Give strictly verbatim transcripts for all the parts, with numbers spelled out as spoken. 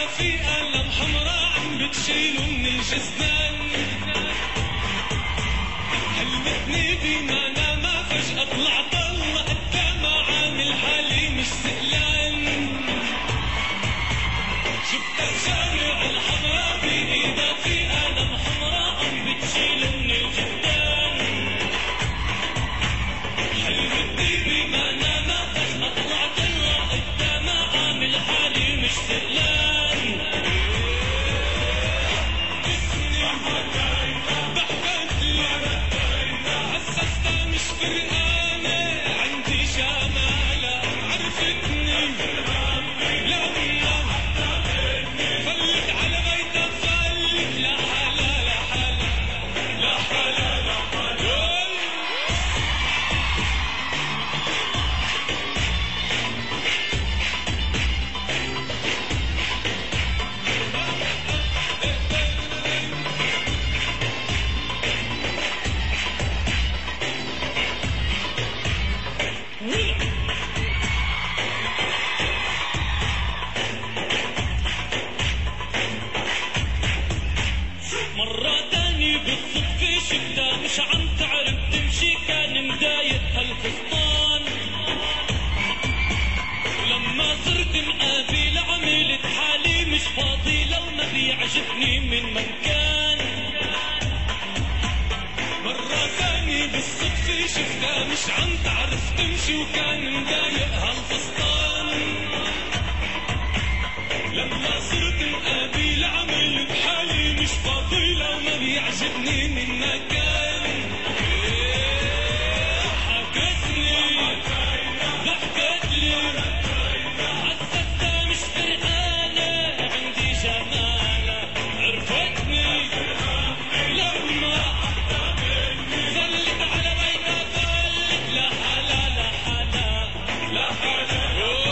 إذا في قلم حمراء عم بتشيله من الجزدان. حلمتني بما نام فجأة طلعت الله قدام عامل حالي مش سئلان. شفت الشارع الحمراء بإيدها في قلم حمراء عم بتشيله من الجدان. حلمتني بما نام فجأة طلعت الله قدام عامل حالي مش سئلان. ضحكت لي حسستها مش فرقانة عندي جمالها عرفتني لما فلت على بيتها فلت لا حلا لا حلا لا حلا لا حلا. مرة تاني بالصدفة شفتها مش عم تعرف تمشي كان مضايق هالفستان. لما صرت مقابل عملت حالي مش فاضي لو ما بيعجبني من مكان. مرة تاني بالصدفة شفتها مش عم تعرف تمشي وكان مضايق هالفستان. لما صرت مقابل عملت حالي مش فاضي لو ما بيعجبني من مكان. حكتني ضحكت لي حسستها مش فرقانة عندي جمالها عرفتني لما زلت على بيتها فلت لا حلا لا حلا لا حلا.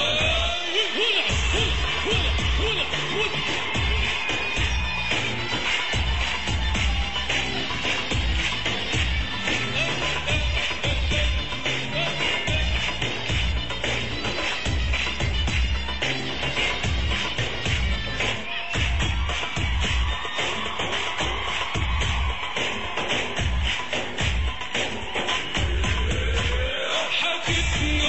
حكتني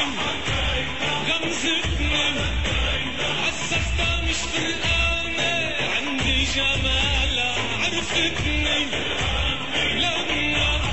غمزتني حسستها مش فرقانة عندي جمالها عرفتني لما